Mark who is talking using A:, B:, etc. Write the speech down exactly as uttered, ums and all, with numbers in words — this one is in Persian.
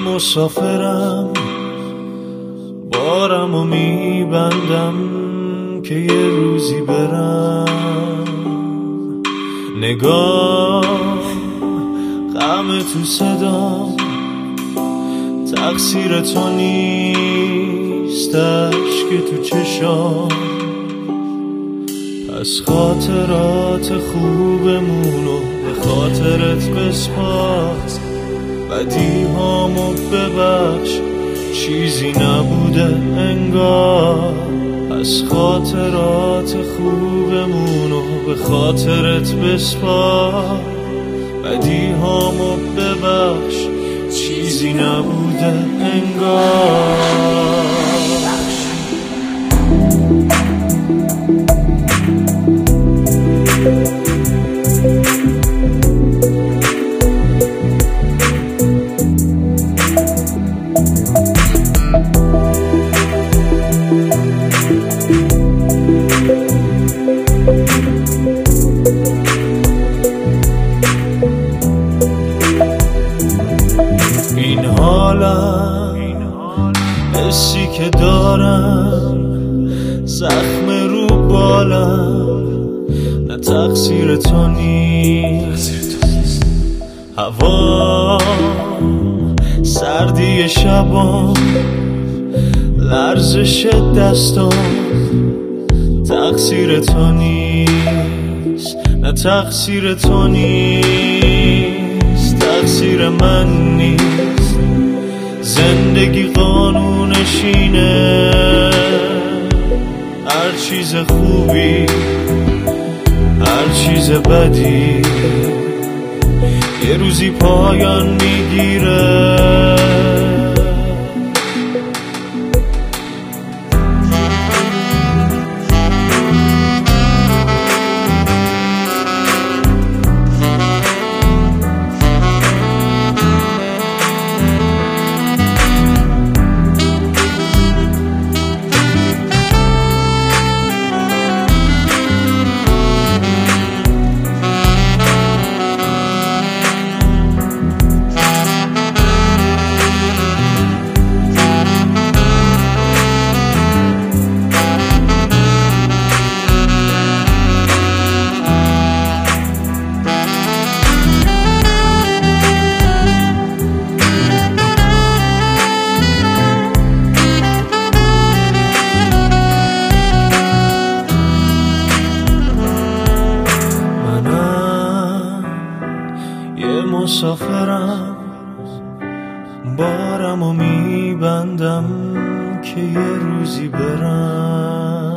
A: مسافرم، بارم و میبندم که یه روزی برم. نگاه غم تو صدا، تقصیر تو نیست اشک تو چشام. پس خاطرات خوبمونو به خاطرت بسپار، بدی هامو ببخش چیزی نبوده انگار. پس خاطرات خوبمونو به خاطرت بسپار، بدی هامو ببخش چیزی نبوده انگار. این حالم، حسی که دارم، زخم رو بالم، نه تقصیر تو نیست. هوا سردی شبام، لرزش دستام، تقصیر تو نیست. نه تقصیر تو نیست، تقصیر من نیست. زندگی قانونش اینه، هر چیز خوبی هر چیز بدی یه روزی پایان میگیره. مسافرم، بارم و میبندم که یه روزی برم.